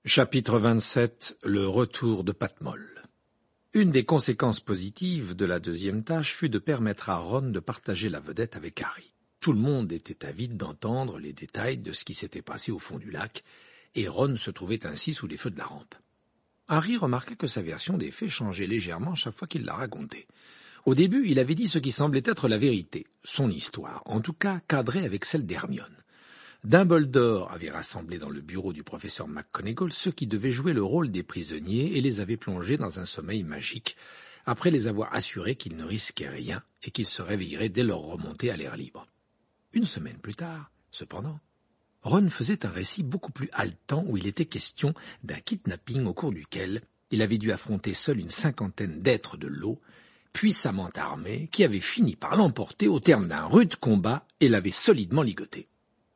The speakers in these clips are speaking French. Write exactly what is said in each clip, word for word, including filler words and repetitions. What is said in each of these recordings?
Chapitre vingt-sept. Le retour de Patmol. Une des conséquences positives de la deuxième tâche fut de permettre à Ron de partager la vedette avec Harry. Tout le monde était avide d'entendre les détails de ce qui s'était passé au fond du lac, et Ron se trouvait ainsi sous les feux de la rampe. Harry remarqua que sa version des faits changeait légèrement chaque fois qu'il la racontait. Au début, il avait dit ce qui semblait être la vérité, son histoire, en tout cas cadrée avec celle d'Hermione. Dumbledore avait rassemblé dans le bureau du professeur McGonagall ceux qui devaient jouer le rôle des prisonniers et les avait plongés dans un sommeil magique, après les avoir assurés qu'ils ne risquaient rien et qu'ils se réveilleraient dès leur remontée à l'air libre. Une semaine plus tard, cependant, Ron faisait un récit beaucoup plus haletant où il était question d'un kidnapping au cours duquel il avait dû affronter seul une cinquantaine d'êtres de l'eau, puissamment armés, qui avaient fini par l'emporter au terme d'un rude combat et l'avaient solidement ligoté.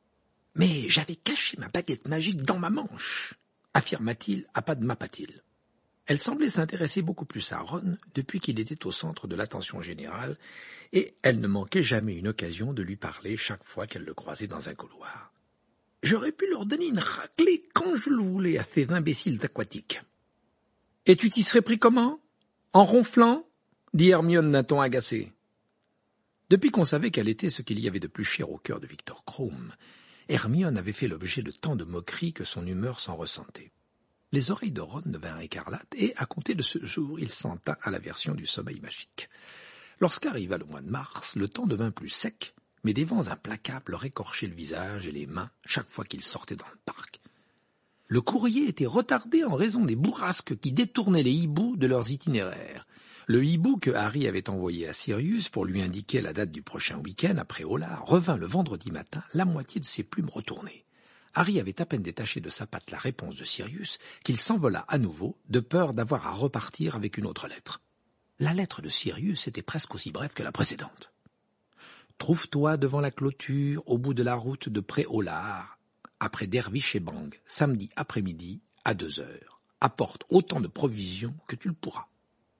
« Mais j'avais caché ma baguette magique dans ma manche !» affirma-t-il à Padma Patil. Elle semblait s'intéresser beaucoup plus à Ron depuis qu'il était au centre de l'attention générale, et elle ne manquait jamais une occasion de lui parler chaque fois qu'elle le croisait dans un couloir. « J'aurais pu leur donner une raclée quand je le voulais à ces imbéciles aquatiques. »« Et tu t'y serais pris comment ? En ronflant ?» dit Hermione d'un ton agacé. Depuis qu'on savait quel était ce qu'il y avait de plus cher au cœur de Victor Krum, Hermione avait fait l'objet de tant de moqueries que son humeur s'en ressentait. Les oreilles de Ron devinrent écarlates et, à compter de ce jour, il s'en tint à la version du sommeil magique. Lorsqu'arriva le mois de mars, le temps devint plus sec, mais des vents implacables leur écorchaient le visage et les mains chaque fois qu'ils sortaient dans le parc. Le courrier était retardé en raison des bourrasques qui détournaient les hiboux de leurs itinéraires. Le hibou que Harry avait envoyé à Sirius pour lui indiquer la date du prochain week-end après Hola revint le vendredi matin, la moitié de ses plumes retournées. Harry avait à peine détaché de sa patte la réponse de Sirius qu'il s'envola à nouveau, de peur d'avoir à repartir avec une autre lettre. La lettre de Sirius était presque aussi brève que la précédente. « Trouve-toi devant la clôture, au bout de la route de Pré-Hollard, après Dervish et Bang, samedi après-midi, à deux heures. Apporte autant de provisions que tu le pourras. »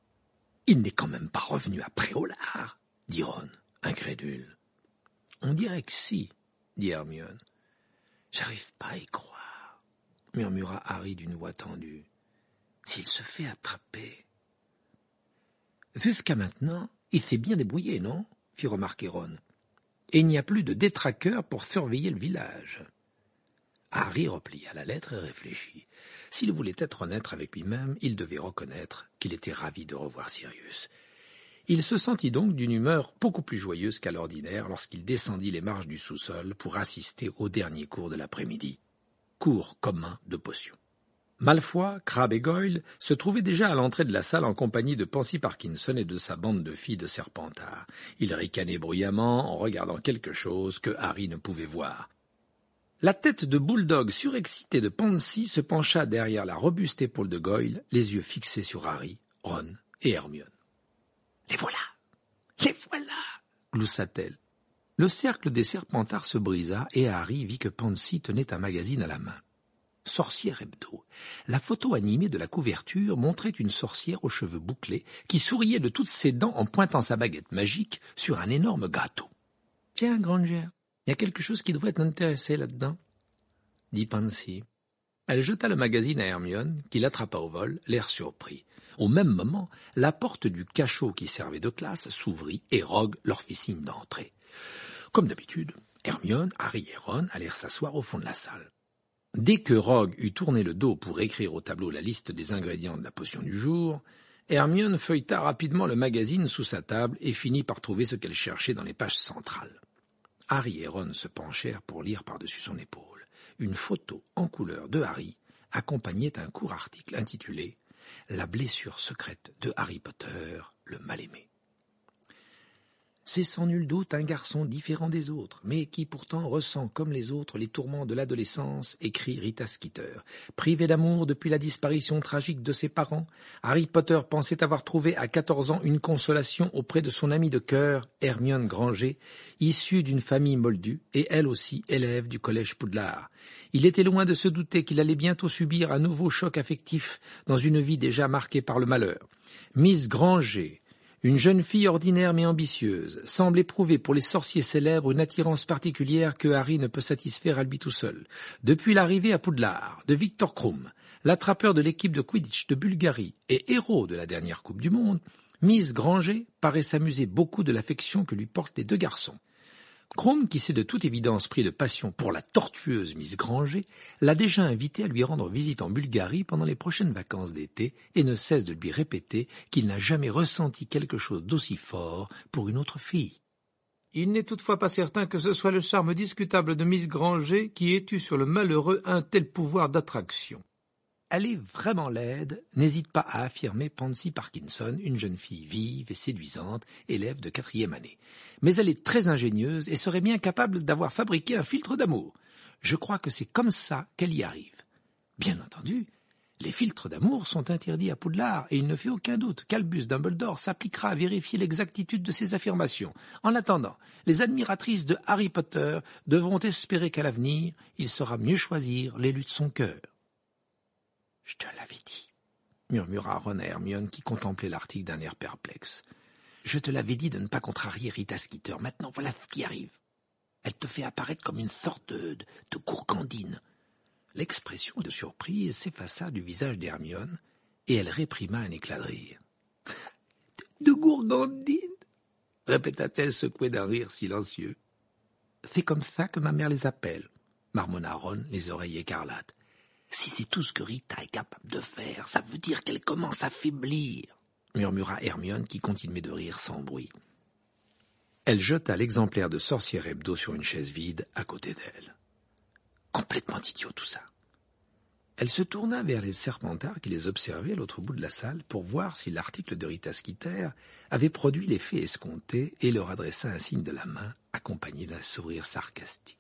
« Il n'est quand même pas revenu à Pré-Hollard, » dit Ron, incrédule. « On dirait que si, » dit Hermione. « J'arrive pas à y croire, » murmura Harry d'une voix tendue. « S'il se fait attraper... » « Jusqu'à maintenant, il s'est bien débrouillé, non ?» fit remarquer Ron. « Et il n'y a plus de détraqueurs pour surveiller le village. » Harry replia la lettre et réfléchit. S'il voulait être honnête avec lui-même, il devait reconnaître qu'il était ravi de revoir Sirius. Il se sentit donc d'une humeur beaucoup plus joyeuse qu'à l'ordinaire lorsqu'il descendit les marches du sous-sol pour assister au dernier cours de l'après-midi. Cours commun de potions. Malfoy, Crabbe et Goyle se trouvaient déjà à l'entrée de la salle en compagnie de Pansy Parkinson et de sa bande de filles de Serpentard. Ils ricanaient bruyamment en regardant quelque chose que Harry ne pouvait voir. La tête de Bulldog surexcité de Pansy se pencha derrière la robuste épaule de Goyle, les yeux fixés sur Harry, Ron et Hermione. « Les voilà ! Les voilà !» gloussa-t-elle. Le cercle des Serpentards se brisa et Harry vit que Pansy tenait un magazine à la main. Sorcière Hebdo. La photo animée de la couverture montrait une sorcière aux cheveux bouclés qui souriait de toutes ses dents en pointant sa baguette magique sur un énorme gâteau. « Tiens, Granger, il y a quelque chose qui devrait t'intéresser là-dedans, » dit Pansy. Elle jeta le magazine à Hermione, qui l'attrapa au vol, l'air surpris. Au même moment, la porte du cachot qui servait de classe s'ouvrit et Rogue leur fit signe d'entrer. Comme d'habitude, Hermione, Harry et Ron allèrent s'asseoir au fond de la salle. Dès que Rogue eut tourné le dos pour écrire au tableau la liste des ingrédients de la potion du jour, Hermione feuilleta rapidement le magazine sous sa table et finit par trouver ce qu'elle cherchait dans les pages centrales. Harry et Ron se penchèrent pour lire par-dessus son épaule. Une photo en couleur de Harry accompagnait un court article intitulé « La blessure secrète de Harry Potter, le mal-aimé ». C'est sans nul doute un garçon différent des autres, mais qui pourtant ressent comme les autres les tourments de l'adolescence, écrit Rita Skeeter. Privé d'amour depuis la disparition tragique de ses parents, Harry Potter pensait avoir trouvé à quatorze ans une consolation auprès de son amie de cœur, Hermione Granger, issue d'une famille moldue et elle aussi élève du collège Poudlard. Il était loin de se douter qu'il allait bientôt subir un nouveau choc affectif dans une vie déjà marquée par le malheur. Miss Granger, une jeune fille ordinaire mais ambitieuse, semble éprouver pour les sorciers célèbres une attirance particulière que Harry ne peut satisfaire à lui tout seul. Depuis l'arrivée à Poudlard de Victor Krum, l'attrapeur de l'équipe de Quidditch de Bulgarie et héros de la dernière Coupe du Monde, Miss Granger paraît s'amuser beaucoup de l'affection que lui portent les deux garçons. Krum, qui s'est de toute évidence pris de passion pour la tortueuse Miss Granger, l'a déjà invité à lui rendre visite en Bulgarie pendant les prochaines vacances d'été et ne cesse de lui répéter qu'il n'a jamais ressenti quelque chose d'aussi fort pour une autre fille. Il n'est toutefois pas certain que ce soit le charme discutable de Miss Granger qui ait eu sur le malheureux un tel pouvoir d'attraction. Elle est vraiment laide, n'hésite pas à affirmer Pansy Parkinson, une jeune fille vive et séduisante, élève de quatrième année. Mais elle est très ingénieuse et serait bien capable d'avoir fabriqué un filtre d'amour. Je crois que c'est comme ça qu'elle y arrive. Bien entendu, les filtres d'amour sont interdits à Poudlard et il ne fait aucun doute qu'Albus Dumbledore s'appliquera à vérifier l'exactitude de ces affirmations. En attendant, les admiratrices de Harry Potter devront espérer qu'à l'avenir, il saura mieux choisir l'élu de son cœur. « Je te l'avais dit », murmura Ron à Hermione qui contemplait l'article d'un air perplexe. « Je te l'avais dit de ne pas contrarier Rita Skeeter. Maintenant, voilà ce qui arrive. Elle te fait apparaître comme une sorte de, de, de gourgandine. » L'expression de surprise s'effaça du visage d'Hermione et elle réprima un éclat de rire. « De, de gourgandine » répéta-t-elle secouée d'un rire silencieux. « C'est comme ça que ma mère les appelle » marmonna Ron, les oreilles écarlates. « Si c'est tout ce que Rita est capable de faire, ça veut dire qu'elle commence à faiblir » murmura Hermione qui continuait de rire sans bruit. Elle jeta l'exemplaire de Sorcière Hebdo sur une chaise vide à côté d'elle. Complètement idiot tout ça. Elle se tourna vers les Serpentards qui les observaient à l'autre bout de la salle pour voir si l'article de Rita Skeeter avait produit l'effet escompté et leur adressa un signe de la main accompagné d'un sourire sarcastique.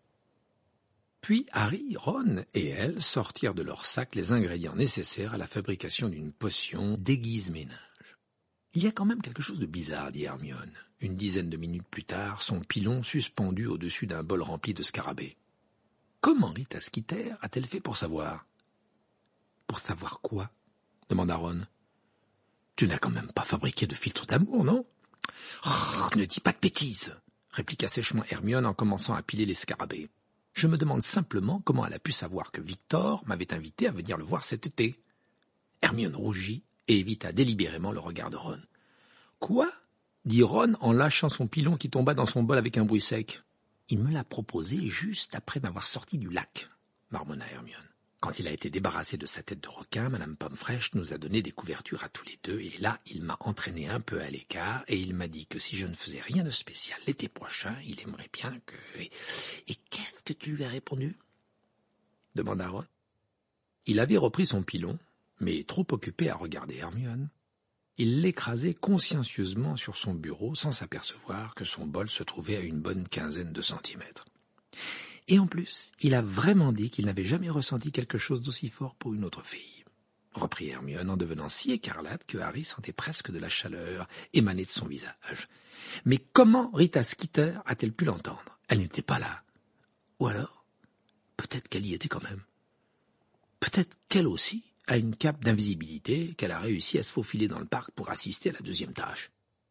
Puis Harry, Ron et elle sortirent de leur sac les ingrédients nécessaires à la fabrication d'une potion d'aiguise-ménage. « Il y a quand même quelque chose de bizarre, dit Hermione, une dizaine de minutes plus tard, son pilon suspendu au-dessus d'un bol rempli de scarabées. Comment Rita Skeeter a-t-elle fait pour savoir ?»« Pour savoir quoi ?» demanda Ron. « Tu n'as quand même pas fabriqué de filtre d'amour, non ?»« Oh, ne dis pas de bêtises !» répliqua sèchement Hermione en commençant à piler les scarabées. « Je me demande simplement comment elle a pu savoir que Victor m'avait invité à venir le voir cet été. » Hermione rougit et évita délibérément le regard de Ron. « Quoi ?» dit Ron en lâchant son pilon qui tomba dans son bol avec un bruit sec. « Il me l'a proposé juste après m'avoir sorti du lac, » marmonna Hermione. Quand il a été débarrassé de sa tête de requin, Madame Pomme-Fraîche nous a donné des couvertures à tous les deux, et là, il m'a entraîné un peu à l'écart, et il m'a dit que si je ne faisais rien de spécial l'été prochain, il aimerait bien que... Et, et qu'est-ce que tu lui as répondu ? Demanda Ron. Il avait repris son pilon, mais trop occupé à regarder Hermione. Il l'écrasait consciencieusement sur son bureau, sans s'apercevoir que son bol se trouvait à une bonne quinzaine de centimètres. Et en plus, il a vraiment dit qu'il n'avait jamais ressenti quelque chose d'aussi fort pour une autre fille. Reprit Hermione en devenant si écarlate que Harry sentait presque de la chaleur émaner de son visage. Mais comment Rita Skeeter a-t-elle pu l'entendre ? Elle n'était pas là. Ou alors, peut-être qu'elle y était quand même. Peut-être qu'elle aussi a une cape d'invisibilité, qu'elle a réussi à se faufiler dans le parc pour assister à la deuxième tâche.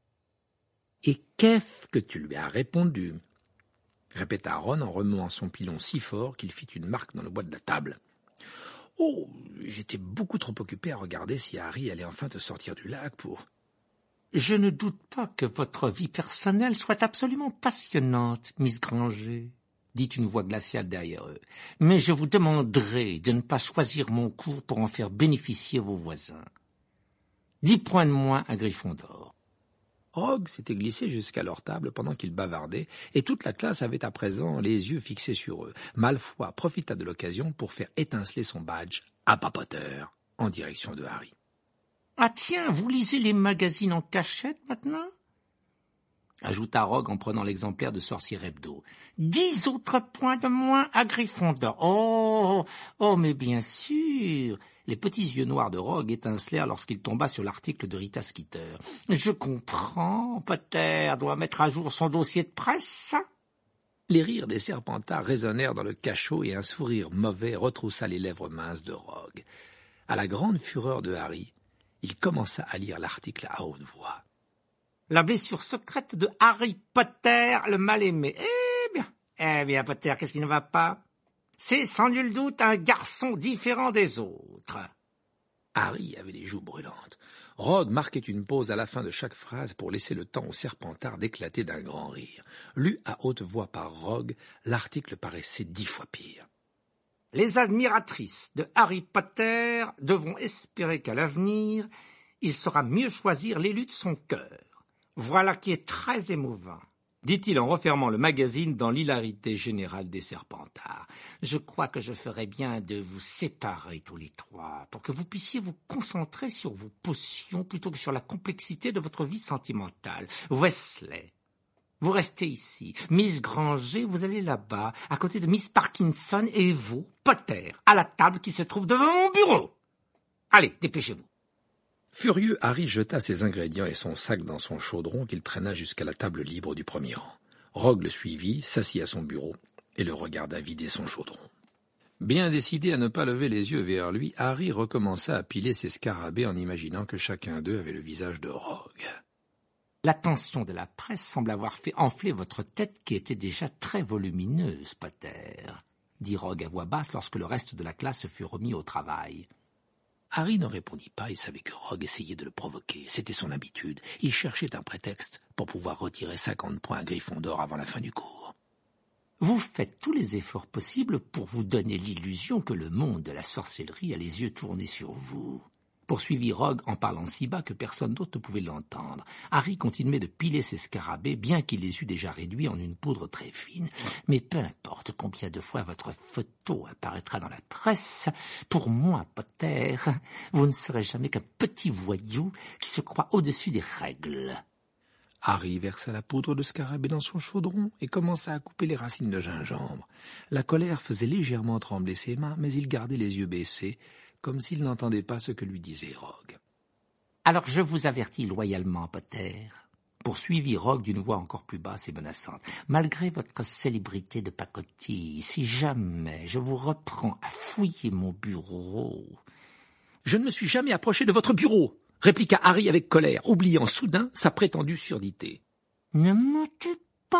« Et qu'est-ce que tu lui as répondu ?» répéta Ron en remuant son pilon si fort qu'il fit une marque dans le bois de la table. « Oh, j'étais beaucoup trop occupé à regarder si Harry allait enfin te sortir du lac pour... »« Je ne doute pas que votre vie personnelle soit absolument passionnante, Miss Granger, » dit une voix glaciale derrière eux. « Mais je vous demanderai de ne pas choisir mon cours pour en faire bénéficier vos voisins. Dix points de moins à Gryffondor. » Rogue s'était glissé jusqu'à leur table pendant qu'ils bavardaient, et toute la classe avait à présent les yeux fixés sur eux. Malfoy profita de l'occasion pour faire étinceler son badge « Harry Potter » en direction de Harry. « Ah tiens, vous lisez les magazines en cachette maintenant ?» ajouta Rogue en prenant l'exemplaire de Sorcière Hebdo. « Dix autres points de moins à Gryffondor. Oh, oh, mais bien sûr !» Les petits yeux noirs de Rogue étincelèrent lorsqu'il tomba sur l'article de Rita Skeeter. « Je comprends, Potter doit mettre à jour son dossier de presse. » Les rires des Serpentards résonnèrent dans le cachot et un sourire mauvais retroussa les lèvres minces de Rogue. À la grande fureur de Harry, il commença à lire l'article à haute voix. « La blessure secrète de Harry Potter, le mal-aimé. Eh bien, eh bien, Potter, qu'est-ce qui ne va pas ? C'est sans nul doute un garçon différent des autres. » Harry avait les joues brûlantes. Rogue marquait une pause à la fin de chaque phrase pour laisser le temps au Serpentard d'éclater d'un grand rire. Lu à haute voix par Rogue, l'article paraissait dix fois pire. « Les admiratrices de Harry Potter devront espérer qu'à l'avenir, il saura mieux choisir l'élu de son cœur. Voilà qui est très émouvant. » dit-il en refermant le magazine dans l'hilarité générale des Serpentards. « Je crois que je ferais bien de vous séparer tous les trois, pour que vous puissiez vous concentrer sur vos potions plutôt que sur la complexité de votre vie sentimentale. Wesley, vous restez ici. Miss Granger, vous allez là-bas, à côté de Miss Parkinson, et vous, Potter, à la table qui se trouve devant mon bureau. Allez, dépêchez-vous. » Furieux, Harry jeta ses ingrédients et son sac dans son chaudron qu'il traîna jusqu'à la table libre du premier rang. Rogue le suivit, s'assit à son bureau et le regarda vider son chaudron. Bien décidé à ne pas lever les yeux vers lui, Harry recommença à piler ses scarabées en imaginant que chacun d'eux avait le visage de Rogue. « L'attention de la presse semble avoir fait enfler votre tête qui était déjà très volumineuse, Potter, » dit Rogue à voix basse lorsque le reste de la classe fut remis au travail. Harry ne répondit pas, il savait que Rogue essayait de le provoquer, c'était son habitude. Il cherchait un prétexte pour pouvoir retirer cinquante points à Gryffondor avant la fin du cours. « Vous faites tous les efforts possibles pour vous donner l'illusion que le monde de la sorcellerie a les yeux tournés sur vous. » Poursuivit Rogue en parlant si bas que personne d'autre ne pouvait l'entendre. Harry continuait de piler ses scarabées, bien qu'il les eût déjà réduits en une poudre très fine. « Mais peu importe combien de fois votre photo apparaîtra dans la presse, pour moi, Potter, vous ne serez jamais qu'un petit voyou qui se croit au-dessus des règles. » Harry versa la poudre de scarabée dans son chaudron et commença à couper les racines de gingembre. La colère faisait légèrement trembler ses mains, mais il gardait les yeux baissés, comme s'il n'entendait pas ce que lui disait Rogue. « Alors je vous avertis loyalement, Potter, » poursuivit Rogue d'une voix encore plus basse et menaçante. « Malgré votre célébrité de pacotille, si jamais je vous reprends à fouiller mon bureau... » « Je ne me suis jamais approché de votre bureau !» répliqua Harry avec colère, oubliant soudain sa prétendue surdité. « Ne mentez pas !»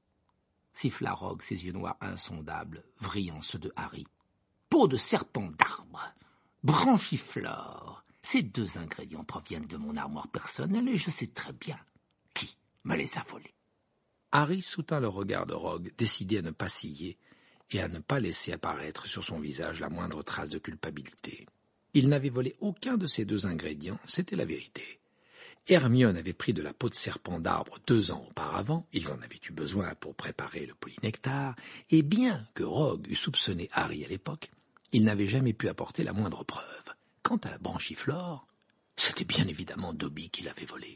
siffla Rogue, ses yeux noirs insondables, vrillant ceux de Harry. « Peau de serpent d'arbre, branchiflore, ces deux ingrédients proviennent de mon armoire personnelle et je sais très bien qui me les a volés. » Harry soutint le regard de Rogue, décidé à ne pas scier et à ne pas laisser apparaître sur son visage la moindre trace de culpabilité. Il n'avait volé aucun de ces deux ingrédients, c'était la vérité. Hermione avait pris de la peau de serpent d'arbre deux ans auparavant, ils en avaient eu besoin pour préparer le polynectar, et bien que Rogue eût soupçonné Harry à l'époque, il n'avait jamais pu apporter la moindre preuve. Quant à la branchiflore, c'était bien évidemment Dobby qui l'avait volée.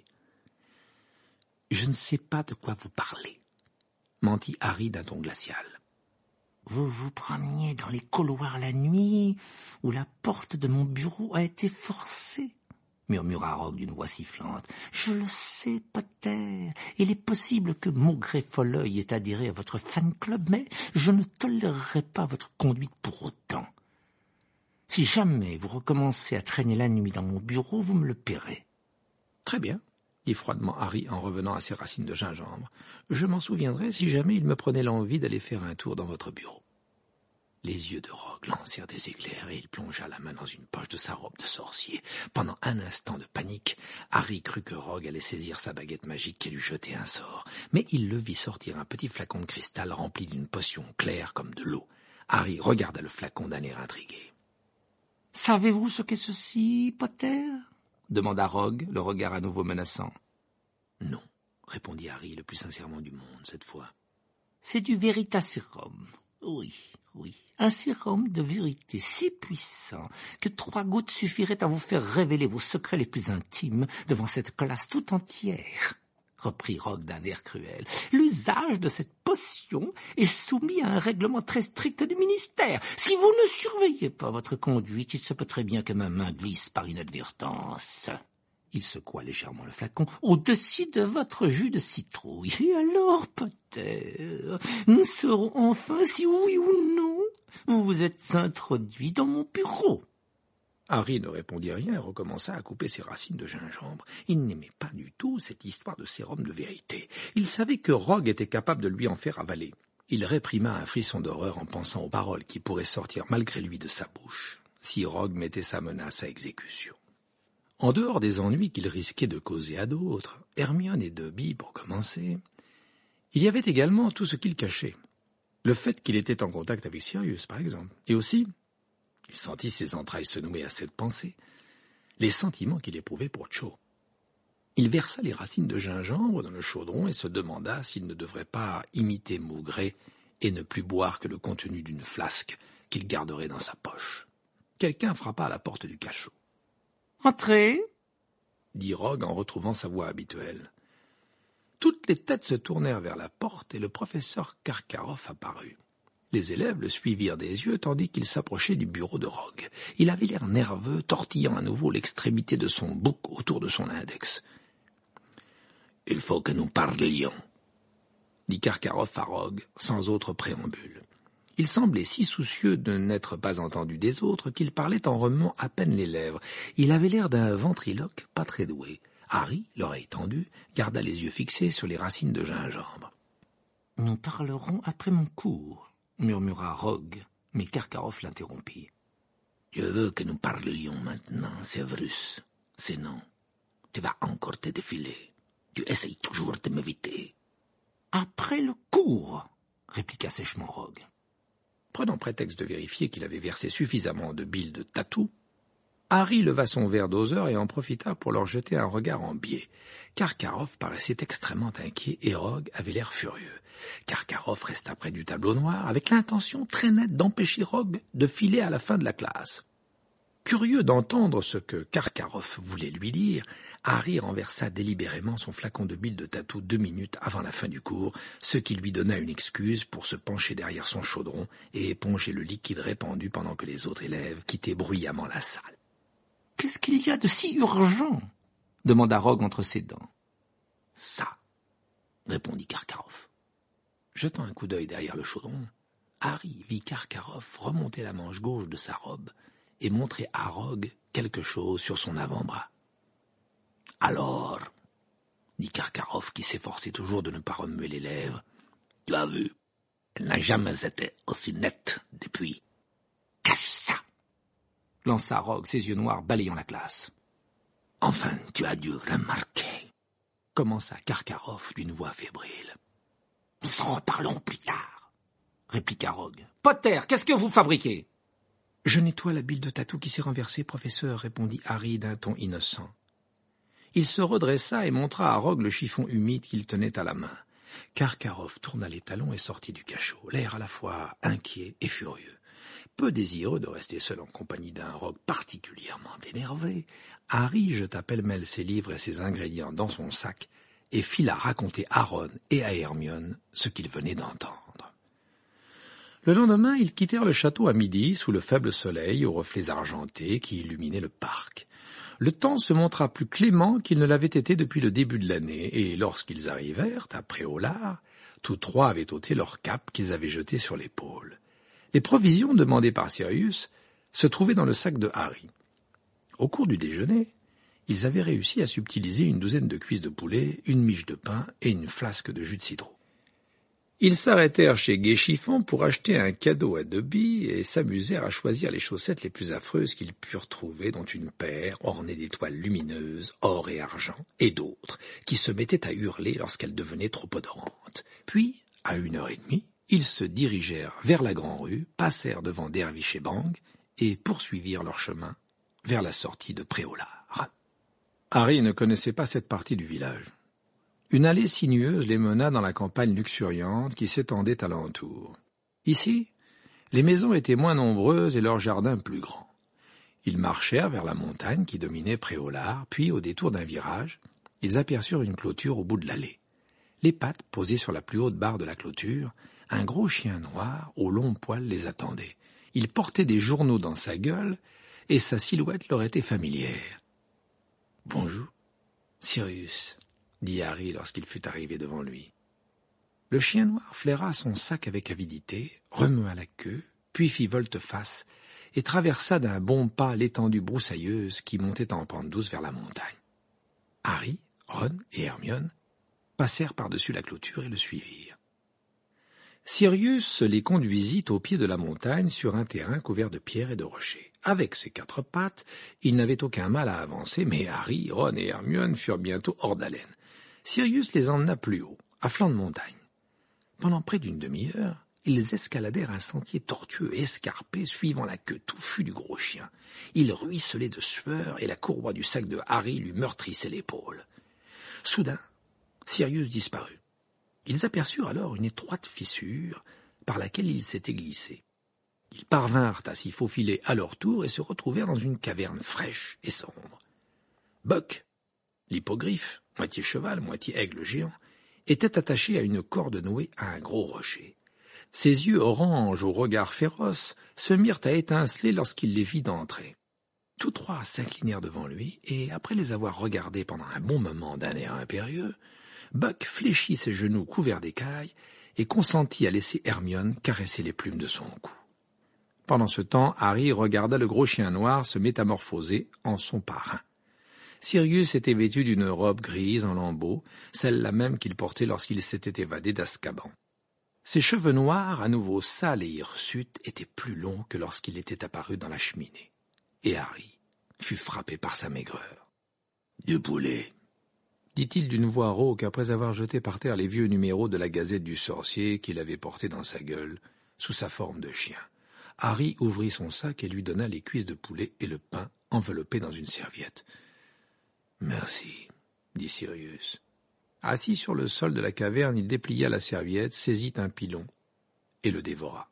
« Je ne sais pas de quoi vous parlez, » mentit Harry d'un ton glacial. « Vous vous promeniez dans les couloirs la nuit, où la porte de mon bureau a été forcée, » murmura Rogue d'une voix sifflante. « Je le sais, Potter. Il est possible que Maugré-Folleuil ait adhéré à votre fan club, mais je ne tolérerai pas votre conduite pour autant. Si jamais vous recommencez à traîner la nuit dans mon bureau, vous me le paierez. »« Très bien, » dit froidement Harry en revenant à ses racines de gingembre. « Je m'en souviendrai si jamais il me prenait l'envie d'aller faire un tour dans votre bureau. » Les yeux de Rogue lancèrent des éclairs et il plongea la main dans une poche de sa robe de sorcier. Pendant un instant de panique, Harry crut que Rogue allait saisir sa baguette magique et lui jeter un sort. Mais il le vit sortir un petit flacon de cristal rempli d'une potion claire comme de l'eau. Harry regarda le flacon d'un air intrigué. « Savez-vous ce qu'est ceci, Potter ?» demanda Rogue, le regard à nouveau menaçant. « Non, » répondit Harry le plus sincèrement du monde cette fois. « C'est du Veritaserum. Oui, oui, un sérum de vérité si puissant que trois gouttes suffiraient à vous faire révéler vos secrets les plus intimes devant cette classe tout entière. » reprit Rogue d'un air cruel. « L'usage de cette potion est soumis à un règlement très strict du ministère. Si vous ne surveillez pas votre conduite, il se peut très bien que ma main glisse par inadvertance. » Il secoua légèrement le flacon au-dessus de votre jus de citrouille. « Et alors, Potter, nous saurons enfin si oui ou non vous vous êtes introduit dans mon bureau. » Harry ne répondit rien et recommença à couper ses racines de gingembre. Il n'aimait pas du tout cette histoire de sérum de vérité. Il savait que Rogue était capable de lui en faire avaler. Il réprima un frisson d'horreur en pensant aux paroles qui pourraient sortir malgré lui de sa bouche, si Rogue mettait sa menace à exécution. En dehors des ennuis qu'il risquait de causer à d'autres, Hermione et Dobby, pour commencer, il y avait également tout ce qu'il cachait. Le fait qu'il était en contact avec Sirius, par exemple. Et aussi, il sentit ses entrailles se nouer à cette pensée, les sentiments qu'il éprouvait pour Cho. Il versa les racines de gingembre dans le chaudron et se demanda s'il ne devrait pas imiter Maugret et ne plus boire que le contenu d'une flasque qu'il garderait dans sa poche. Quelqu'un frappa à la porte du cachot. « Entrez !» dit Rogue en retrouvant sa voix habituelle. Toutes les têtes se tournèrent vers la porte et le professeur Karkaroff apparut. Les élèves le suivirent des yeux tandis qu'il s'approchait du bureau de Rogue. Il avait l'air nerveux, tortillant à nouveau l'extrémité de son bouc autour de son index. « Il faut que nous parlions, » dit Karkaroff à Rogue, sans autre préambule. Il semblait si soucieux de n'être pas entendu des autres qu'il parlait en remuant à peine les lèvres. Il avait l'air d'un ventriloque pas très doué. Harry, l'oreille tendue, garda les yeux fixés sur les racines de gingembre. « Nous parlerons après mon cours, » murmura Rogue, mais Karkaroff l'interrompit. « Je veux que nous parlions maintenant, Severus. Sinon, tu vas encore te défiler. Tu essayes toujours de m'éviter. »« Après le cours, » répliqua sèchement Rogue. Prenant prétexte de vérifier qu'il avait versé suffisamment de bile de tatou, Harry leva son verre doseur et en profita pour leur jeter un regard en biais. Karkaroff paraissait extrêmement inquiet et Rogue avait l'air furieux. Karkaroff resta près du tableau noir avec l'intention très nette d'empêcher Rogue de filer à la fin de la classe. Curieux d'entendre ce que Karkaroff voulait lui dire, Harry renversa délibérément son flacon de bile de tatou deux minutes avant la fin du cours, ce qui lui donna une excuse pour se pencher derrière son chaudron et éponger le liquide répandu pendant que les autres élèves quittaient bruyamment la salle. « Qu'est-ce qu'il y a de si urgent ?» demanda Rogue entre ses dents. « Ça !» répondit Karkaroff. Jetant un coup d'œil derrière le chaudron, Harry vit Karkaroff remonter la manche gauche de sa robe et montrer à Rogue quelque chose sur son avant-bras. « Alors, » dit Karkaroff qui s'efforçait toujours de ne pas remuer les lèvres, « tu as vu, elle n'a jamais été aussi nette depuis. »« Cache ça !» lança Rogue, ses yeux noirs balayant la classe. « Enfin, tu as dû remarquer, » commença Karkaroff d'une voix fébrile. « Nous en reparlons plus tard, » répliqua Rogue. « Potter, qu'est-ce que vous fabriquez ?»« Je nettoie la bile de tatou qui s'est renversée, professeur, » répondit Harry d'un ton innocent. Il se redressa et montra à Rogue le chiffon humide qu'il tenait à la main. Karkaroff tourna les talons et sortit du cachot, l'air à la fois inquiet et furieux. Peu désireux de rester seul en compagnie d'un Rogue particulièrement énervé, Harry jeta pêle-mêle ses livres et ses ingrédients dans son sac et fila raconter à Ron et à Hermione ce qu'ils venaient d'entendre. Le lendemain, ils quittèrent le château à midi sous le faible soleil aux reflets argentés qui illuminaient le parc. Le temps se montra plus clément qu'il ne l'avait été depuis le début de l'année, et lorsqu'ils arrivèrent à Préolard, tous trois avaient ôté leur cape qu'ils avaient jetée sur l'épaule. Les provisions demandées par Sirius se trouvaient dans le sac de Harry. Au cours du déjeuner, ils avaient réussi à subtiliser une douzaine de cuisses de poulet, une miche de pain et une flasque de jus de citron. Ils s'arrêtèrent chez Gai Chiffon pour acheter un cadeau à Dobby et s'amusèrent à choisir les chaussettes les plus affreuses qu'ils purent trouver, dont une paire ornée d'étoiles lumineuses, or et argent, et d'autres qui se mettaient à hurler lorsqu'elles devenaient trop odorantes. Puis, à une heure et demie, ils se dirigèrent vers la Grand-Rue, passèrent devant Dervish et Bang et poursuivirent leur chemin vers la sortie de Préolard. Harry ne connaissait pas cette partie du village. Une allée sinueuse les mena dans la campagne luxuriante qui s'étendait alentour. Ici, les maisons étaient moins nombreuses et leurs jardins plus grands. Ils marchèrent vers la montagne qui dominait Préolard, puis, au détour d'un virage, ils aperçurent une clôture au bout de l'allée. Les pattes posées sur la plus haute barre de la clôture, un gros chien noir aux longs poils les attendait. Il portait des journaux dans sa gueule et sa silhouette leur était familière. « Bonjour, Sirius », dit Harry lorsqu'il fut arrivé devant lui. Le chien noir flaira son sac avec avidité, remua la queue, puis fit volte-face et traversa d'un bon pas l'étendue broussailleuse qui montait en pente douce vers la montagne. Harry, Ron et Hermione passèrent par-dessus la clôture et le suivirent. Sirius les conduisit au pied de la montagne sur un terrain couvert de pierres et de rochers. Avec ses quatre pattes, il n'avait aucun mal à avancer, mais Harry, Ron et Hermione furent bientôt hors d'haleine. Sirius les emmena plus haut, à flanc de montagne. Pendant près d'une demi-heure, ils escaladèrent un sentier tortueux et escarpé suivant la queue touffue du gros chien. Il ruisselait de sueur et la courroie du sac de Harry lui meurtrissait l'épaule. Soudain, Sirius disparut. Ils aperçurent alors une étroite fissure par laquelle ils s'étaient glissés. Ils parvinrent à s'y faufiler à leur tour et se retrouvèrent dans une caverne fraîche et sombre. Buck, l'hippogriffe, moitié cheval, moitié aigle géant, était attaché à une corde nouée à un gros rocher. Ses yeux oranges au regard féroce se mirent à étinceler lorsqu'il les vit d'entrer. Tous trois s'inclinèrent devant lui, et après les avoir regardés pendant un bon moment d'un air impérieux, Buck fléchit ses genoux couverts d'écailles et consentit à laisser Hermione caresser les plumes de son cou. Pendant ce temps, Harry regarda le gros chien noir se métamorphoser en son parrain. Sirius était vêtu d'une robe grise en lambeaux, celle-là même qu'il portait lorsqu'il s'était évadé d'Azkaban. Ses cheveux noirs, à nouveau sales et hirsutes, étaient plus longs que lorsqu'il était apparu dans la cheminée. Et Harry fut frappé par sa maigreur. « Du poulet !» dit-il d'une voix rauque après avoir jeté par terre les vieux numéros de la Gazette du Sorcier qu'il avait portés dans sa gueule, sous sa forme de chien. Harry ouvrit son sac et lui donna les cuisses de poulet et le pain enveloppés dans une serviette. « Merci, » dit Sirius. Assis sur le sol de la caverne, il déplia la serviette, saisit un pilon et le dévora.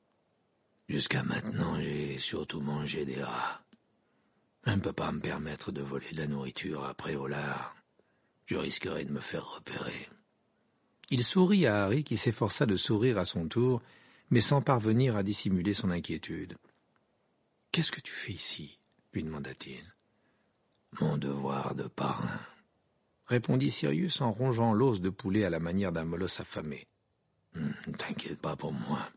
« Jusqu'à maintenant, j'ai surtout mangé des rats. Je ne peux pas me permettre de voler de la nourriture après au lard. Je risquerais de me faire repérer. » Il sourit à Harry qui s'efforça de sourire à son tour, mais sans parvenir à dissimuler son inquiétude. « Qu'est-ce que tu fais ici ?» lui demanda-t-il. « Mon devoir de parrain, » répondit Sirius en rongeant l'os de poulet à la manière d'un molosse affamé. Hm, « Ne t'inquiète pas pour moi.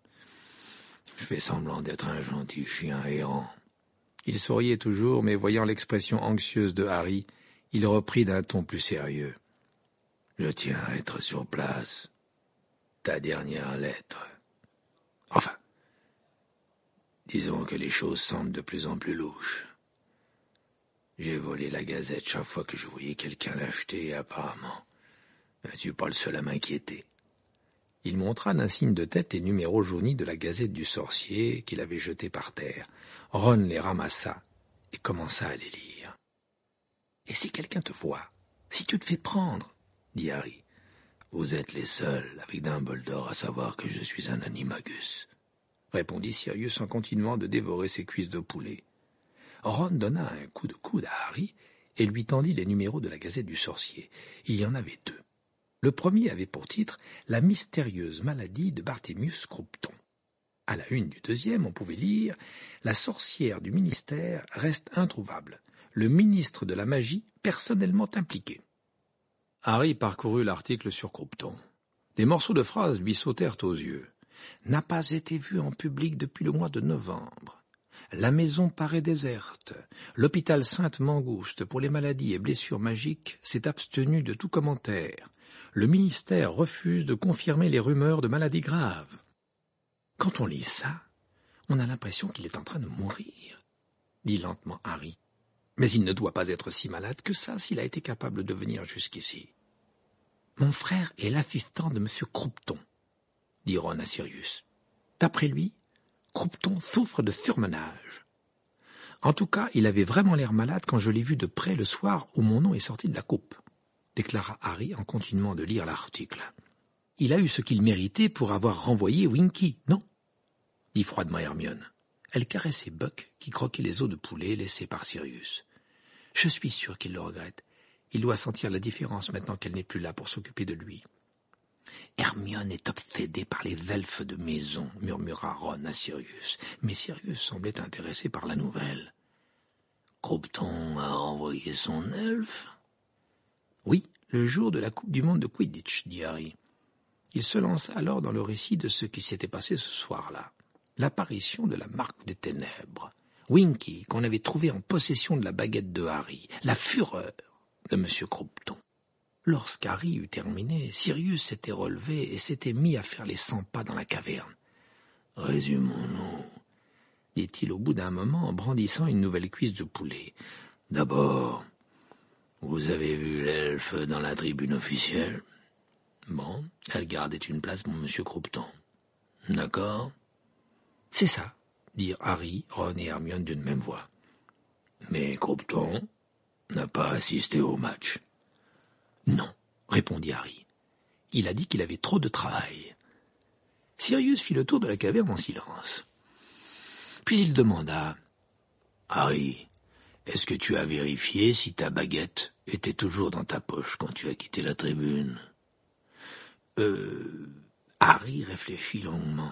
Je fais semblant d'être un gentil chien errant. » Il souriait toujours, mais voyant l'expression anxieuse de Harry, il reprit d'un ton plus sérieux. « Je tiens à être sur place. Ta dernière lettre. Enfin, disons que les choses semblent de plus en plus louches. J'ai volé la Gazette chaque fois que je voyais quelqu'un l'acheter et apparemment, je ne suis pas le seul à m'inquiéter. » Il montra d'un signe de tête les numéros jaunis de la Gazette du Sorcier qu'il avait jetés par terre. Ron les ramassa et commença à les lire. « Et si quelqu'un te voit, si tu te fais prendre, » dit Harry. « Vous êtes les seuls, avec Dumbledore, à savoir que je suis un animagus, » répondit Sirius en continuant de dévorer ses cuisses de poulet. Ron donna un coup de coude à Harry et lui tendit les numéros de la Gazette du Sorcier. Il y en avait deux. Le premier avait pour titre « La mystérieuse maladie de Barthélemy Croupton ». À la une du deuxième, on pouvait lire « La sorcière du ministère reste introuvable. Le ministre de la magie personnellement impliqué. » Harry parcourut l'article sur Croupton. Des morceaux de phrases lui sautèrent aux yeux. « N'a pas été vu en public depuis le mois de novembre. La maison paraît déserte. L'hôpital Sainte-Mangouste pour les maladies et blessures magiques s'est abstenu de tout commentaire. Le ministère refuse de confirmer les rumeurs de maladies graves. » Quand on lit ça, on a l'impression qu'il est en train de mourir, dit lentement Harry. Mais il ne doit pas être si malade que ça s'il a été capable de venir jusqu'ici. Mon frère est l'assistant de Monsieur Croupton, dit Ron à Sirius. D'après lui, Croupton souffre de surmenage. En tout cas, il avait vraiment l'air malade quand je l'ai vu de près le soir où mon nom est sorti de la coupe, déclara Harry en continuant de lire l'article. Il a eu ce qu'il méritait pour avoir renvoyé Winky, non ? Dit froidement Hermione. Elle caressait Buck qui croquait les os de poulet laissés par Sirius. Je suis sûre qu'il le regrette. Il doit sentir la différence maintenant qu'elle n'est plus là pour s'occuper de lui. Hermione est obsédée par les elfes de maison, murmura Ron à Sirius. Mais Sirius semblait intéressé par la nouvelle. Croupton a renvoyé son elfe ? Oui, le jour de la Coupe du Monde de Quidditch, dit Harry. Il se lança alors dans le récit de ce qui s'était passé ce soir-là. L'apparition de la marque des ténèbres. Winky, qu'on avait trouvé en possession de la baguette de Harry. La fureur de Monsieur Croupton. Lorsqu'Harry eut terminé, Sirius s'était relevé et s'était mis à faire les cent pas dans la caverne. « Résumons-nous, » dit-il au bout d'un moment en brandissant une nouvelle cuisse de poulet. « D'abord, vous avez vu l'elfe dans la tribune officielle ? Bon, elle gardait une place pour Monsieur Croupton. D'accord ? C'est ça, dirent Harry, Ron et Hermione d'une même voix. Mais Croupton n'a pas assisté au match. Non, répondit Harry. Il a dit qu'il avait trop de travail. Sirius fit le tour de la caverne en silence. Puis il demanda, Harry, est-ce que tu as vérifié si ta baguette était toujours dans ta poche quand tu as quitté la tribune ? Euh... Harry réfléchit longuement.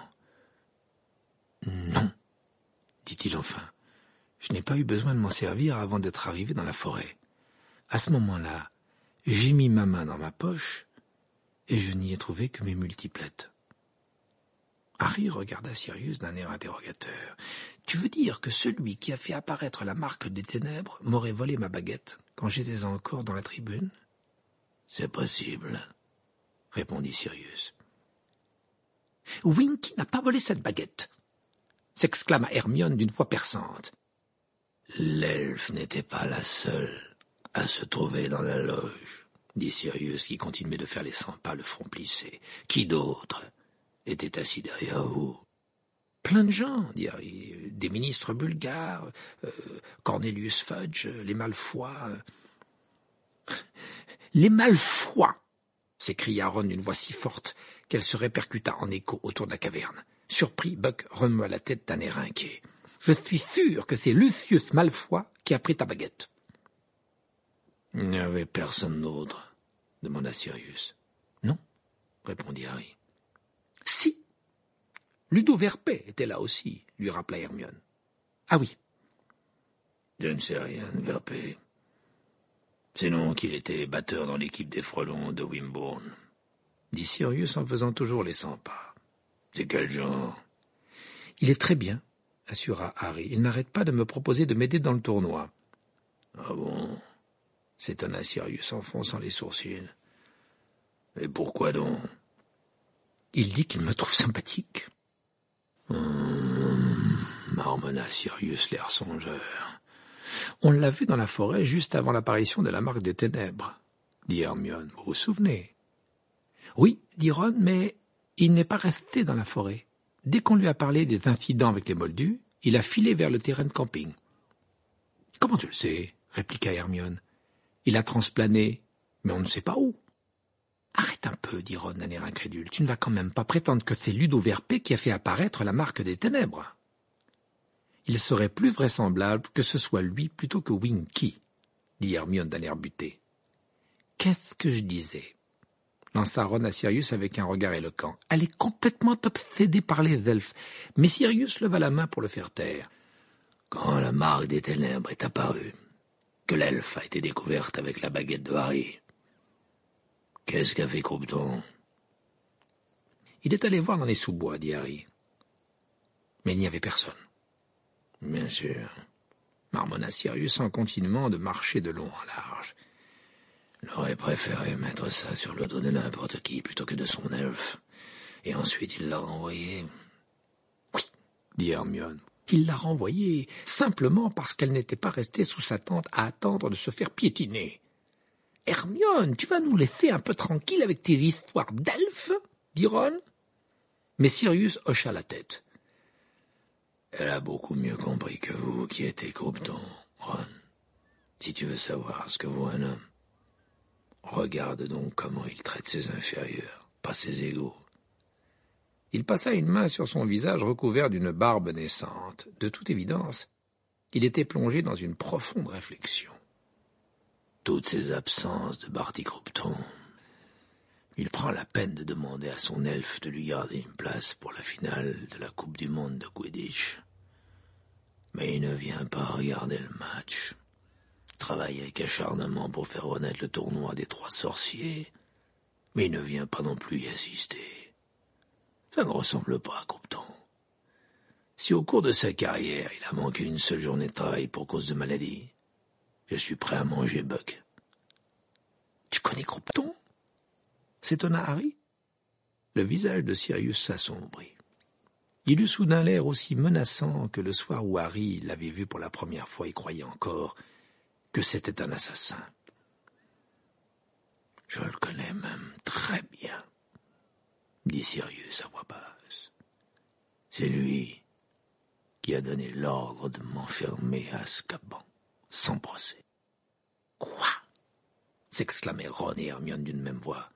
Non, dit-il enfin. Je n'ai pas eu besoin de m'en servir avant d'être arrivé dans la forêt. À ce moment-là, j'ai mis ma main dans ma poche et je n'y ai trouvé que mes multiplettes. Harry regarda Sirius d'un air interrogateur. « Tu veux dire que celui qui a fait apparaître la marque des ténèbres m'aurait volé ma baguette quand j'étais encore dans la tribune ?»« C'est possible, » répondit Sirius. « Winky n'a pas volé cette baguette !» s'exclama Hermione d'une voix perçante. « L'elfe n'était pas la seule à se trouver dans la loge, » dit Sirius qui continuait de faire les cent pas le front plissé. « Qui d'autre était assis derrière vous ? » « Plein de gens, dit Harry. Des ministres bulgares, euh, Cornelius Fudge, les Malfoy. Euh... « Les Malfoy !» s'écria Ron d'une voix si forte qu'elle se répercuta en écho autour de la caverne. Surpris, Buck remua la tête d'un air inquiet. « Je suis sûr que c'est Lucius Malfoy qui a pris ta baguette. »« Il n'y avait personne d'autre ?» demanda Sirius. « Non, » répondit Harry. « Si, Ludo Verpet était là aussi, » lui rappela Hermione. « Ah oui. »« Je ne sais rien de Verpet. Sinon qu'il était batteur dans l'équipe des frelons de Wimbourne, » dit Sirius en faisant toujours les cent pas. « C'est quel genre ?»« Il est très bien, » assura Harry. « Il n'arrête pas de me proposer de m'aider dans le tournoi. »« Ah bon ?» s'étonna Sirius en fronçant les sourcils. « Et pourquoi donc ?»« Il dit qu'il me trouve sympathique. » Hum, marmonna Sirius l'air songeur. « On l'a vu dans la forêt juste avant l'apparition de la marque des ténèbres, » dit Hermione. « Vous vous souvenez ?»« Oui, » dit Ron, « mais il n'est pas resté dans la forêt. Dès qu'on lui a parlé des incidents avec les Moldus, il a filé vers le terrain de camping. »« Comment tu le sais ?» répliqua Hermione. « Il a transplané, mais on ne sait pas où. »« Arrête un peu, » dit Ron d'un air incrédule. « Tu ne vas quand même pas prétendre que c'est Ludo Verpet qui a fait apparaître la marque des ténèbres. » Il serait plus vraisemblable que ce soit lui plutôt que Winky, dit Hermione d'un air buté. « Qu'est-ce que je disais ?» lança Ron à Sirius avec un regard éloquent. « Elle est complètement obsédée par les elfes. » Mais Sirius leva la main pour le faire taire. « Quand la marque des ténèbres est apparue, que l'elfe a été découverte avec la baguette de Harry, qu'est-ce qu'a fait Croupton ?»« Il est allé voir dans les sous-bois, » dit Harry. Mais il n'y avait personne. « Bien sûr, » marmonna Sirius en continuant de marcher de long en large. « Il aurait préféré mettre ça sur le dos de n'importe qui plutôt que de son elfe. Et ensuite il l'a renvoyé. »« Oui, » dit Hermione. « Il l'a renvoyé simplement parce qu'elle n'était pas restée sous sa tente à attendre de se faire piétiner. »« Hermione, tu vas nous laisser un peu tranquille avec tes histoires d'elfes ?» dit Ron. Mais Sirius hocha la tête. « Elle a beaucoup mieux compris que vous qui était Croupton, Ron. Si tu veux savoir ce que vaut un homme, regarde donc comment il traite ses inférieurs, pas ses égaux. » Il passa une main sur son visage recouvert d'une barbe naissante. De toute évidence, il était plongé dans une profonde réflexion. Toutes ces absences de Barty Croupton. Il prend la peine de demander à son elfe de lui garder une place pour la finale de la Coupe du Monde de Quidditch. Mais il ne vient pas regarder le match. Il travaille avec acharnement pour faire renaître le tournoi des trois sorciers, mais il ne vient pas non plus y assister. Ça ne ressemble pas à Croupton. Si au cours de sa carrière, il a manqué une seule journée de travail pour cause de maladie, je suis prêt à manger Buck. Tu connais Croupton ?» s'étonna Harry. Le visage de Sirius s'assombrit. Il eut soudain l'air aussi menaçant que le soir où Harry l'avait vu pour la première fois et croyait encore que c'était un assassin. « Je le connais même très bien, » dit Sirius à voix basse. « C'est lui qui a donné l'ordre de m'enfermer à Azkaban, sans procès. »« Quoi ?» s'exclamaient Ron et Hermione d'une même voix.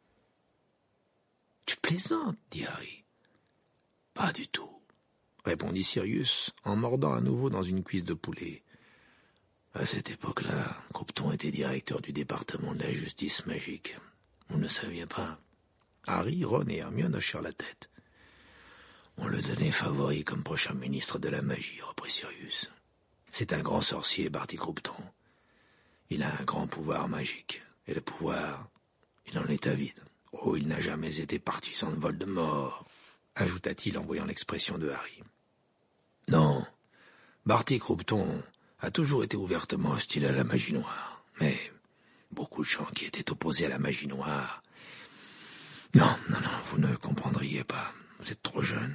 « Tu plaisantes, dit Harry. »« Pas du tout, » répondit Sirius en mordant à nouveau dans une cuisse de poulet. À cette époque-là, Croupton était directeur du département de la justice magique. Vous ne le saviez pas? Harry, Ron et Hermione hochèrent la tête. On le donnait favori comme prochain ministre de la magie, reprit Sirius. C'est un grand sorcier, Barty Croupton. Il a un grand pouvoir magique. Et le pouvoir, il en est avide. Oh, il n'a jamais été partisan de Voldemort, ajouta-t-il en voyant l'expression de Harry. Non, Barty Croupton a toujours été ouvertement hostile à la magie noire, mais beaucoup de gens qui étaient opposés à la magie noire... Non, non, non, vous ne comprendriez pas, vous êtes trop jeune.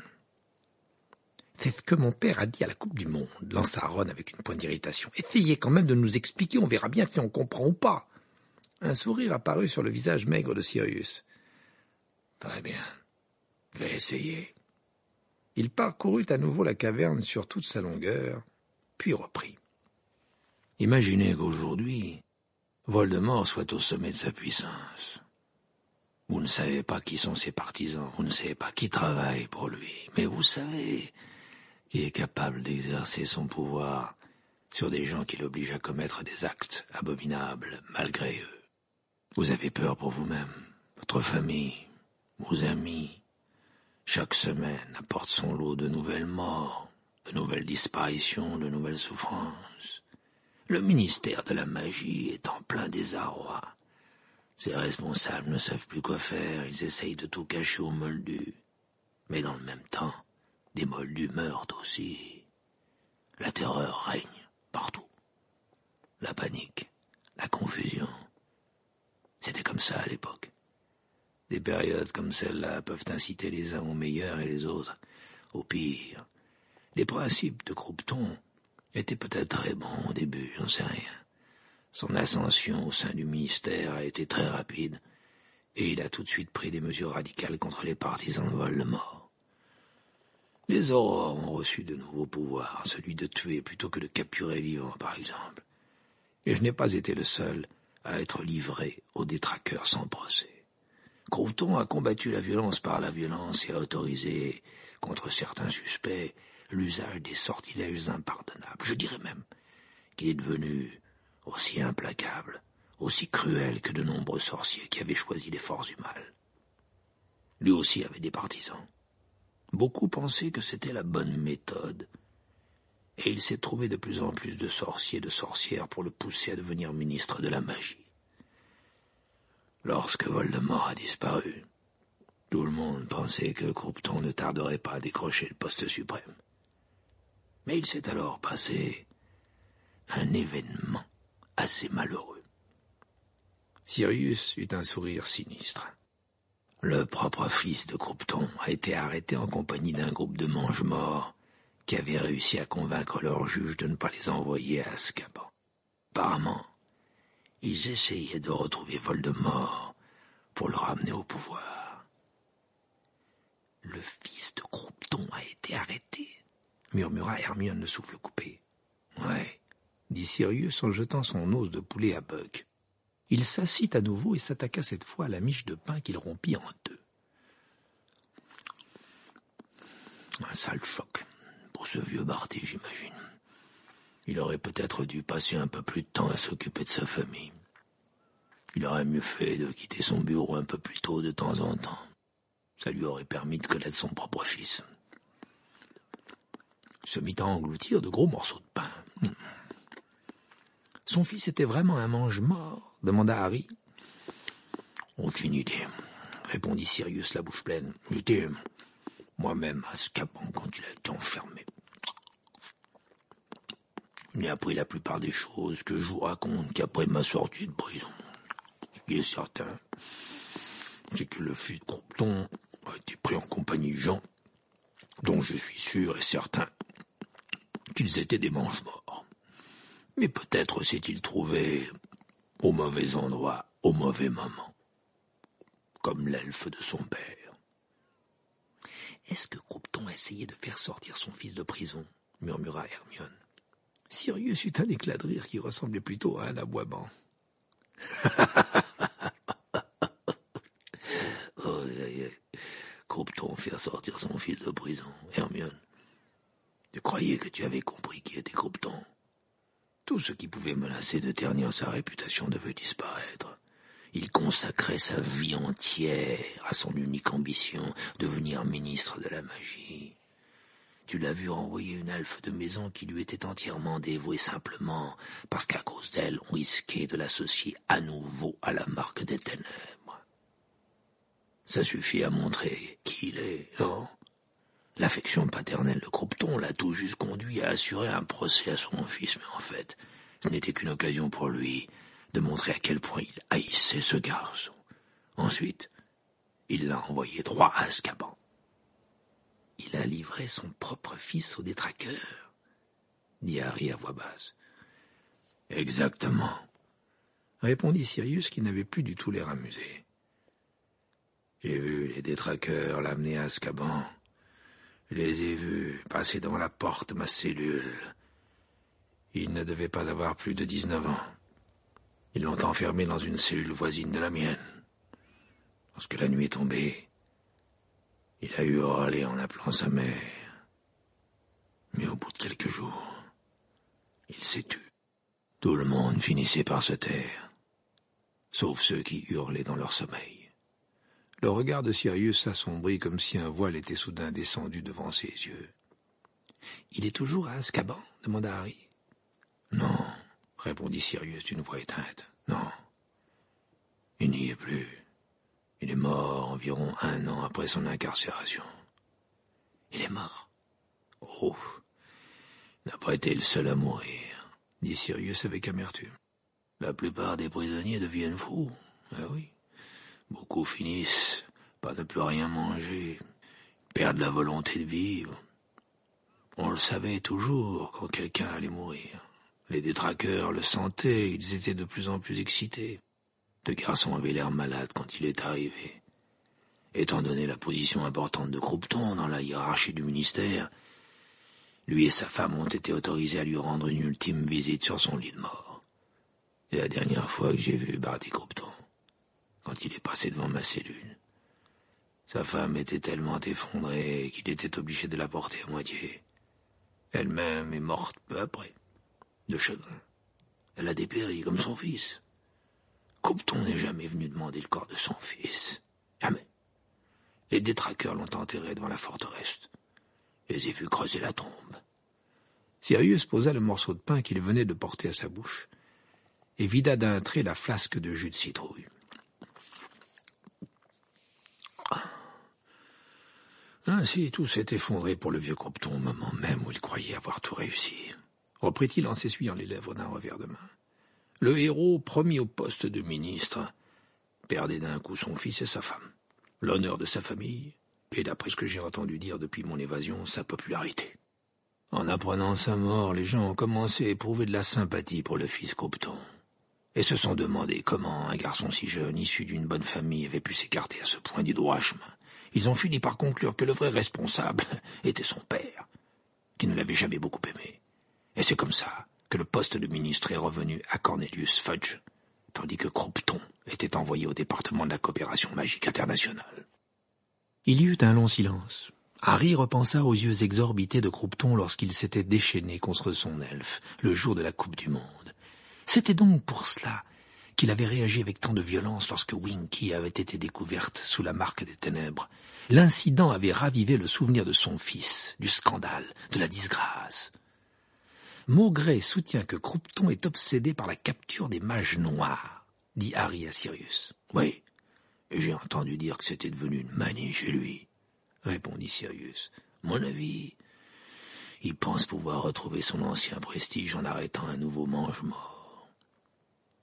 C'est ce que mon père a dit à la Coupe du Monde, lança Ron avec une pointe d'irritation. Essayez quand même de nous expliquer, on verra bien si on comprend ou pas. Un sourire apparut sur le visage maigre de Sirius. Très bien, je vais essayer. Il parcourut à nouveau la caverne sur toute sa longueur, puis reprit. Imaginez qu'aujourd'hui, Voldemort soit au sommet de sa puissance. Vous ne savez pas qui sont ses partisans, vous ne savez pas qui travaille pour lui, mais vous savez qu'il est capable d'exercer son pouvoir sur des gens qui l'obligent à commettre des actes abominables malgré eux. Vous avez peur pour vous-même, votre famille, vos amis. Chaque semaine apporte son lot de nouvelles morts, de nouvelles disparitions, de nouvelles souffrances. Le ministère de la magie est en plein désarroi. Ses responsables ne savent plus quoi faire, ils essayent de tout cacher aux moldus. Mais dans le même temps, des moldus meurent aussi. La terreur règne partout. La panique, la confusion. C'était comme ça à l'époque. Des périodes comme celle-là peuvent inciter les uns au meilleur et les autres au pire. Les principes de Croupton étaient peut-être très bons au début, j'en sais rien. Son ascension au sein du ministère a été très rapide, et il a tout de suite pris des mesures radicales contre les partisans de Voldemort. Les Aurores ont reçu de nouveaux pouvoirs, celui de tuer plutôt que de capturer vivant, par exemple. Et je n'ai pas été le seul à être livré aux détraqueurs sans procès. Croupton a combattu la violence par la violence et a autorisé, contre certains suspects, l'usage des sortilèges impardonnables. Je dirais même qu'il est devenu aussi implacable, aussi cruel que de nombreux sorciers qui avaient choisi les forces du mal. Lui aussi avait des partisans. Beaucoup pensaient que c'était la bonne méthode, et il s'est trouvé de plus en plus de sorciers et de sorcières pour le pousser à devenir ministre de la magie. Lorsque Voldemort a disparu, tout le monde pensait que Croupton ne tarderait pas à décrocher le poste suprême. Mais il s'est alors passé un événement assez malheureux. Sirius eut un sourire sinistre. Le propre fils de Croupton a été arrêté en compagnie d'un groupe de mange-morts qui avaient réussi à convaincre leur juge de ne pas les envoyer à Azkaban. Apparemment, ils essayaient de retrouver Voldemort pour le ramener au pouvoir. « Le fils de Croupton a été arrêté ?» murmura Hermione le souffle coupé. « Ouais, » dit Sirius en jetant son os de poulet à Buck. Il s'assit à nouveau et s'attaqua cette fois à la miche de pain qu'il rompit en deux. Un sale choc pour ce vieux Barty, j'imagine. Il aurait peut-être dû passer un peu plus de temps à s'occuper de sa famille. Il aurait mieux fait de quitter son bureau un peu plus tôt de temps en temps. Ça lui aurait permis de connaître son propre fils. Il se mit à engloutir de gros morceaux de pain. Son fils était vraiment un mange-mort, demanda Harry. Aucune idée, répondit Sirius la bouche pleine. J'étais moi-même à Azkaban quand il a été enfermé. J'ai appris la plupart des choses que je vous raconte qu'après ma sortie de prison. Ce qui est certain, c'est que le fils de Croupton a été pris en compagnie de gens dont je suis sûr et certain qu'ils étaient des mange-morts. Mais peut-être s'est-il trouvé au mauvais endroit, au mauvais moment, comme l'elfe de son père. « Est-ce que Croupton a essayé de faire sortir son fils de prison ?» murmura Hermione. Sirius eut un éclat de rire qui ressemblait plutôt à un aboiement. Oh, yeah, yeah. Croupton faire sortir son fils de prison, Hermione. Tu croyais que tu avais compris qui était Croupton? Tout ce qui pouvait menacer de ternir sa réputation devait disparaître. Il consacrait sa vie entière à son unique ambition, devenir ministre de la magie. Tu l'as vu renvoyer une elfe de maison qui lui était entièrement dévouée simplement parce qu'à cause d'elle, on risquait de l'associer à nouveau à la marque des ténèbres. Ça suffit à montrer qui il est, non? L'affection paternelle de Croupton l'a tout juste conduit à assurer un procès à son fils, mais en fait, ce n'était qu'une occasion pour lui de montrer à quel point il haïssait ce garçon. Ensuite, il l'a envoyé droit à Azkaban. Il a livré son propre fils aux détraqueurs, dit Harry à voix basse. Exactement, répondit Sirius qui n'avait plus du tout l'air amusé. J'ai vu les détraqueurs l'amener à Azkaban. Je les ai vus passer devant la porte de ma cellule. Il ne devait pas avoir plus de dix-neuf ans. Ils l'ont enfermé dans une cellule voisine de la mienne. Lorsque la nuit est tombée, il a hurlé en appelant sa mère. Mais au bout de quelques jours, il s'est tu. Tout le monde finissait par se taire, sauf ceux qui hurlaient dans leur sommeil. Le regard de Sirius s'assombrit comme si un voile était soudain descendu devant ses yeux. « Il est toujours à Azkaban ?» demanda Harry. « Non, » répondit Sirius d'une voix éteinte. « Non, il n'y est plus. Il est mort environ un an après son incarcération. »« Il est mort ?»« Oh, il n'a pas été le seul à mourir, » dit Sirius avec amertume. « La plupart des prisonniers deviennent fous, ah oui. Beaucoup finissent par ne plus rien manger, perdent la volonté de vivre. On le savait toujours quand quelqu'un allait mourir. Les détraqueurs le sentaient, ils étaient de plus en plus excités. Le garçon avait l'air malade quand il est arrivé. Étant donné la position importante de Croupton dans la hiérarchie du ministère, lui et sa femme ont été autorisés à lui rendre une ultime visite sur son lit de mort. C'est la dernière fois que j'ai vu Barty Croupton, quand il est passé devant ma cellule. Sa femme était tellement effondrée qu'il était obligé de la porter à moitié. Elle-même est morte peu après, de chagrin. Elle a dépéri comme son fils. Croupton n'est jamais venu demander le corps de son fils. Jamais. Les détraqueurs l'ont enterré devant la forteresse. Je les ai vus creuser la tombe. Sirius posa le morceau de pain qu'il venait de porter à sa bouche et vida d'un trait la flasque de jus de citrouille. Ainsi, tout s'est effondré pour le vieux Croupton au moment même où il croyait avoir tout réussi, reprit-il en s'essuyant les lèvres d'un revers de main. Le héros, promis au poste de ministre, perdait d'un coup son fils et sa femme, l'honneur de sa famille, et d'après ce que j'ai entendu dire depuis mon évasion, sa popularité. En apprenant sa mort, les gens ont commencé à éprouver de la sympathie pour le fils Croupton, et se sont demandé comment un garçon si jeune, issu d'une bonne famille, avait pu s'écarter à ce point du droit chemin. Ils ont fini par conclure que le vrai responsable était son père, qui ne l'avait jamais beaucoup aimé. Et c'est comme ça que le poste de ministre est revenu à Cornelius Fudge, tandis que Croupton était envoyé au département de la coopération magique internationale. Il y eut un long silence. Harry repensa aux yeux exorbités de Croupton lorsqu'il s'était déchaîné contre son elfe, le jour de la Coupe du Monde. C'était donc pour cela qu'il avait réagi avec tant de violence lorsque Winky avait été découverte sous la marque des ténèbres. L'incident avait ravivé le souvenir de son fils, du scandale, de la disgrâce. Maugrey soutient que Croupton est obsédé par la capture des mages noirs, dit Harry à Sirius. Oui, et j'ai entendu dire que c'était devenu une manie chez lui, répondit Sirius. Mon avis, il pense pouvoir retrouver son ancien prestige en arrêtant un nouveau mange-mort.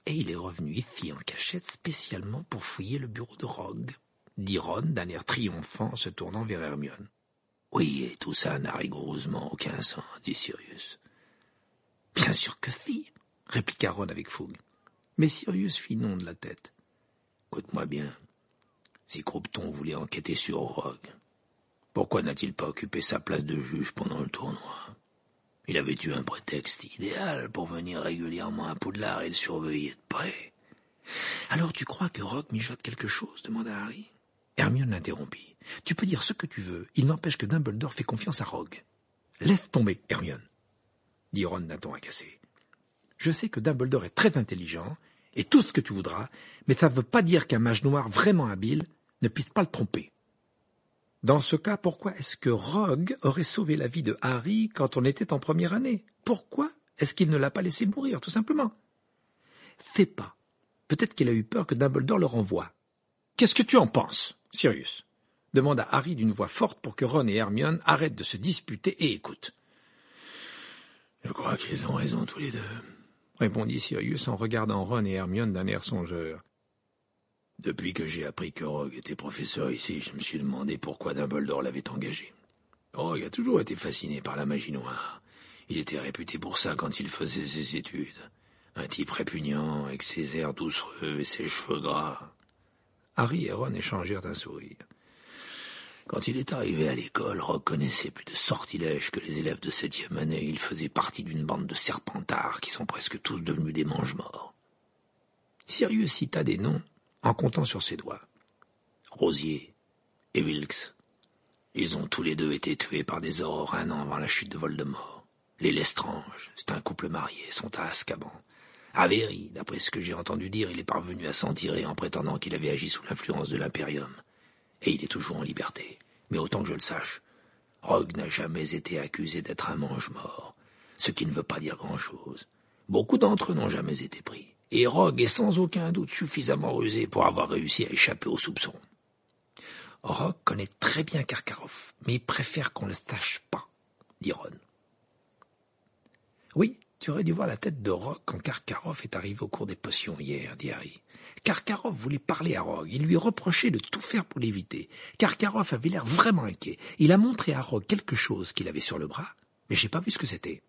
Et il est revenu ici en cachette spécialement pour fouiller le bureau de Rogue, dit Ron d'un air triomphant en se tournant vers Hermione. Oui, et tout ça n'a rigoureusement aucun sens, dit Sirius. Bien sûr que si, répliqua Ron avec fougue. Mais Sirius fit non de la tête. Écoute-moi bien, si Croupton voulait enquêter sur Rogue, pourquoi n'a-t-il pas occupé sa place de juge pendant le tournoi? Il avait eu un prétexte idéal pour venir régulièrement à Poudlard et le surveiller de près. Alors tu crois que Rogue mijote quelque chose? Demanda Harry. Hermione l'interrompit. Tu peux dire ce que tu veux, il n'empêche que Dumbledore fait confiance à Rogue. Laisse tomber, Hermione, dit Ron d'un ton agacé. Je sais que Dumbledore est très intelligent, et tout ce que tu voudras, mais ça ne veut pas dire qu'un mage noir vraiment habile ne puisse pas le tromper. Dans ce cas, pourquoi est-ce que Rogue aurait sauvé la vie de Harry quand on était en première année? Pourquoi est-ce qu'il ne l'a pas laissé mourir, tout simplement? Fais pas. Peut-être qu'il a eu peur que Dumbledore le renvoie. Qu'est-ce que tu en penses, Sirius? Demanda Harry d'une voix forte pour que Ron et Hermione arrêtent de se disputer et écoutent. Je crois qu'ils ont raison tous les deux, répondit Sirius en regardant Ron et Hermione d'un air songeur. Depuis que j'ai appris que Rogue était professeur ici, je me suis demandé pourquoi Dumbledore l'avait engagé. Rogue a toujours été fasciné par la magie noire. Il était réputé pour ça quand il faisait ses études. Un type répugnant, avec ses airs doucereux et ses cheveux gras. Harry et Ron échangèrent un sourire. Quand il est arrivé à l'école, Rogue connaissait plus de sortilèges que les élèves de septième année. Il faisait partie d'une bande de serpentards qui sont presque tous devenus des mange-morts. Sirius cita des noms en comptant sur ses doigts. Rosier et Wilkes. Ils ont tous les deux été tués par des aurores un an avant la chute de Voldemort. Les Lestrange, c'est un couple marié, sont à Azkaban. Avery, d'après ce que j'ai entendu dire, il est parvenu à s'en tirer en prétendant qu'il avait agi sous l'influence de l'Imperium. Et il est toujours en liberté. Mais autant que je le sache, Rogue n'a jamais été accusé d'être un mange-mort, ce qui ne veut pas dire grand-chose. Beaucoup d'entre eux n'ont jamais été pris. Et Rogue est sans aucun doute suffisamment rusé pour avoir réussi à échapper aux soupçons. Rogue connaît très bien Karkaroff, mais il préfère qu'on ne le sache pas, dit Ron. Oui, tu aurais dû voir la tête de Rogue quand Karkaroff est arrivé au cours des potions hier, dit Harry. Karkaroff voulait parler à Rogue, il lui reprochait de tout faire pour l'éviter. Karkaroff avait l'air vraiment inquiet. Il a montré à Rogue quelque chose qu'il avait sur le bras, mais j'ai pas vu ce que c'était.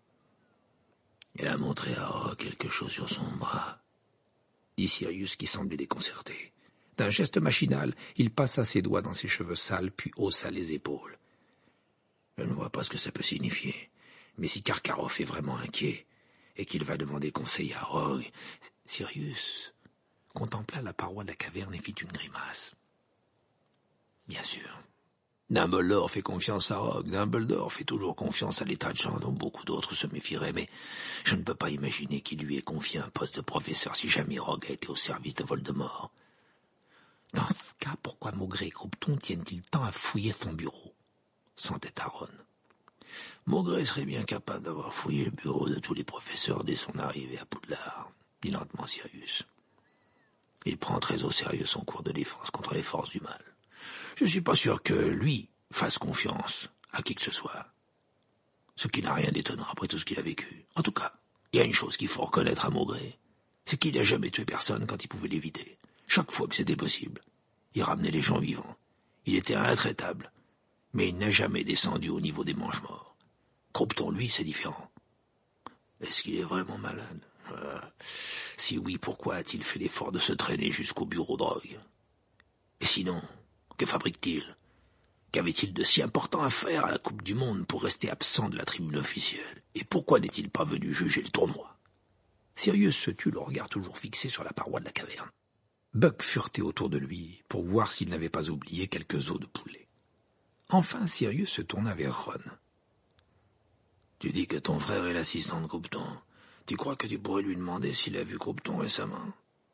Il a montré à Rogue quelque chose sur son bras, dit Sirius qui semblait déconcerté. D'un geste machinal, il passa ses doigts dans ses cheveux sales, puis haussa les épaules. Je ne vois pas ce que ça peut signifier, mais si Karkaroff est vraiment inquiet, et qu'il va demander conseil à Rogue, Sirius contempla la paroi de la caverne et fit une grimace. Bien sûr. Dumbledore fait confiance à Rogue, Dumbledore fait toujours confiance à l'état de gens dont beaucoup d'autres se méfieraient, mais je ne peux pas imaginer qu'il lui ait confié un poste de professeur si jamais Rogue a été au service de Voldemort. Dans ce cas, pourquoi Maugré et Croupton tiennent-ils tant à fouiller son bureau? S'entêta Ron. Maugré serait bien capable d'avoir fouillé le bureau de tous les professeurs dès son arrivée à Poudlard, dit lentement Sirius. Il prend très au sérieux son cours de défense contre les forces du mal. Je ne suis pas sûr que lui fasse confiance à qui que ce soit. Ce qui n'a rien d'étonnant après tout ce qu'il a vécu. En tout cas, il y a une chose qu'il faut reconnaître à Maugré, c'est qu'il n'a jamais tué personne quand il pouvait l'éviter. Chaque fois que c'était possible, il ramenait les gens vivants. Il était intraitable, mais il n'a jamais descendu au niveau des mange-morts. Croupton, lui, c'est différent. Est-ce qu'il est vraiment malade? euh, Si oui, pourquoi a-t-il fait l'effort de se traîner jusqu'au bureau de Rogue? Et sinon, que fabrique-t-il? Qu'avait-il de si important à faire à la Coupe du Monde pour rester absent de la tribune officielle? Et pourquoi n'est-il pas venu juger le tournoi? Sirius se tut, le regard toujours fixé sur la paroi de la caverne. Buck furetait autour de lui pour voir s'il n'avait pas oublié quelques os de poulet. Enfin, Sirius se tourna vers Ron. « Tu dis que ton frère est l'assistant de Croupton. Tu crois que tu pourrais lui demander s'il a vu Croupton récemment ?»«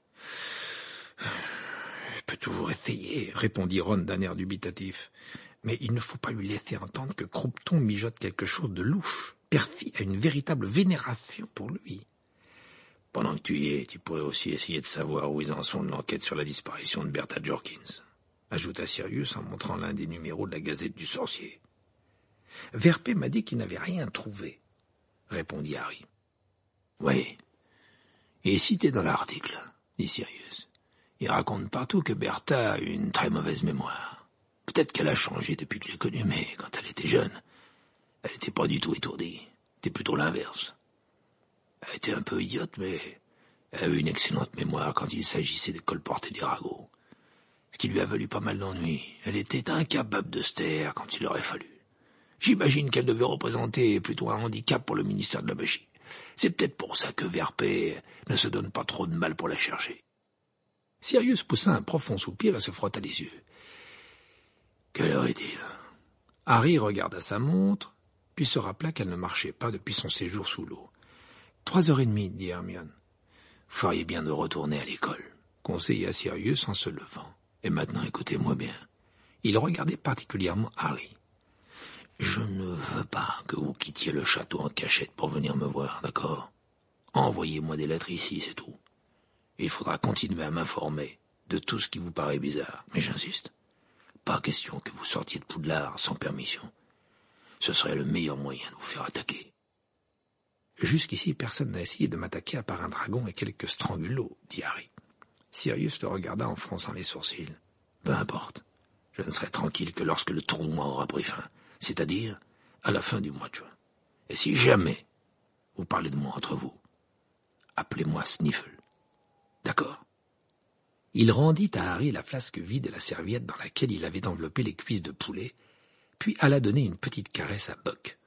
Je peux toujours essayer, » répondit Ron d'un air dubitatif. « Mais il ne faut pas lui laisser entendre que Croupton mijote quelque chose de louche. Percy a une véritable vénération pour lui. » Pendant que tu y es, tu pourrais aussi essayer de savoir où ils en sont de l'enquête sur la disparition de Bertha Jorkins, ajouta Sirius en montrant l'un des numéros de la Gazette du Sorcier. Verpé m'a dit qu'il n'avait rien trouvé, répondit Harry. Oui, Et cité dans l'article, dit Sirius. Il raconte partout que Bertha a une très mauvaise mémoire. Peut-être qu'elle a changé depuis que je l'ai connue, mais quand elle était jeune, elle n'était pas du tout étourdie. C'était plutôt l'inverse. Elle était un peu idiote, mais elle avait une excellente mémoire quand il s'agissait de colporter des ragots. Ce qui lui a valu pas mal d'ennuis. Elle était incapable de se taire quand il aurait fallu. J'imagine qu'elle devait représenter plutôt un handicap pour le ministère de la Magie. C'est peut-être pour ça que Verpé ne se donne pas trop de mal pour la chercher. Sirius poussa un profond soupir et se frotta les yeux. Quelle heure est-il? Harry regarda sa montre, puis se rappela qu'elle ne marchait pas depuis son séjour sous l'eau. Trois heures et demie, dit Hermione. Vous feriez bien de retourner à l'école, conseilla Sirius en se levant. Et maintenant, écoutez-moi bien. Il regardait particulièrement Harry. Je ne veux pas que vous quittiez le château en cachette pour venir me voir, d'accord? Envoyez-moi des lettres ici, c'est tout. Il faudra continuer à m'informer de tout ce qui vous paraît bizarre, mais j'insiste. Pas question que vous sortiez de Poudlard sans permission. Ce serait le meilleur moyen de vous faire attaquer. Jusqu'ici, personne n'a essayé de m'attaquer à part un dragon et quelques strangulots, dit Harry. Sirius le regarda en fronçant les sourcils. Peu importe. Je ne serai tranquille que lorsque le tournoi aura pris fin, c'est-à-dire à la fin du mois de juin. Et si jamais vous parlez de moi entre vous, appelez-moi Sniffle. D'accord? Il rendit à Harry la flasque vide et la serviette dans laquelle il avait enveloppé les cuisses de poulet, puis alla donner une petite caresse à Buck.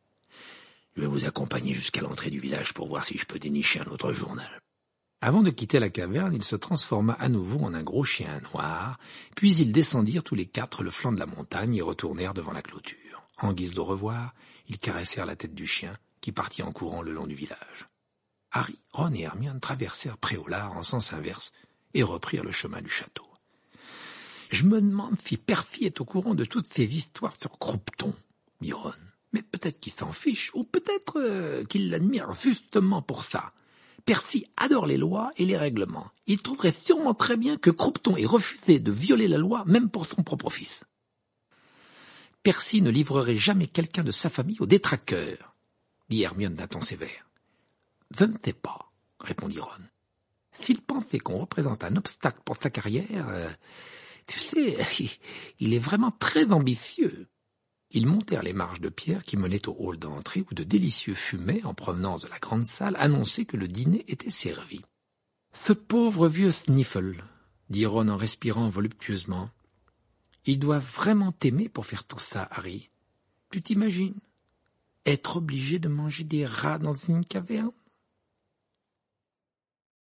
Je vais vous accompagner jusqu'à l'entrée du village pour voir si je peux dénicher un autre journal. Avant de quitter la caverne, il se transforma à nouveau en un gros chien noir, puis ils descendirent tous les quatre le flanc de la montagne et retournèrent devant la clôture. En guise de revoir, ils caressèrent la tête du chien, qui partit en courant le long du village. Harry, Ron et Hermione traversèrent Préolard en sens inverse et reprirent le chemin du château. « Je me demande si Percy est au courant de toutes ces histoires sur Croupton, » dit Ron. « Mais peut-être qu'il s'en fiche, ou peut-être euh, qu'il l'admire justement pour ça. Percy adore les lois et les règlements. Il trouverait sûrement très bien que Croupton ait refusé de violer la loi, même pour son propre fils. Percy ne livrerait jamais quelqu'un de sa famille aux détraqueurs, dit Hermione d'un ton sévère. Je ne sais pas, répondit Ron. S'il pensait qu'on représente un obstacle pour sa carrière, euh, tu sais, il est vraiment très ambitieux. Ils montèrent les marches de pierre qui menaient au hall d'entrée où de délicieux fumets en provenance de la grande salle annonçaient que le dîner était servi. « Ce pauvre vieux Sniffle, » dit Ron en respirant voluptueusement. « Il doit vraiment t'aimer pour faire tout ça, Harry. Tu t'imagines? Être obligé de manger des rats dans une caverne ?»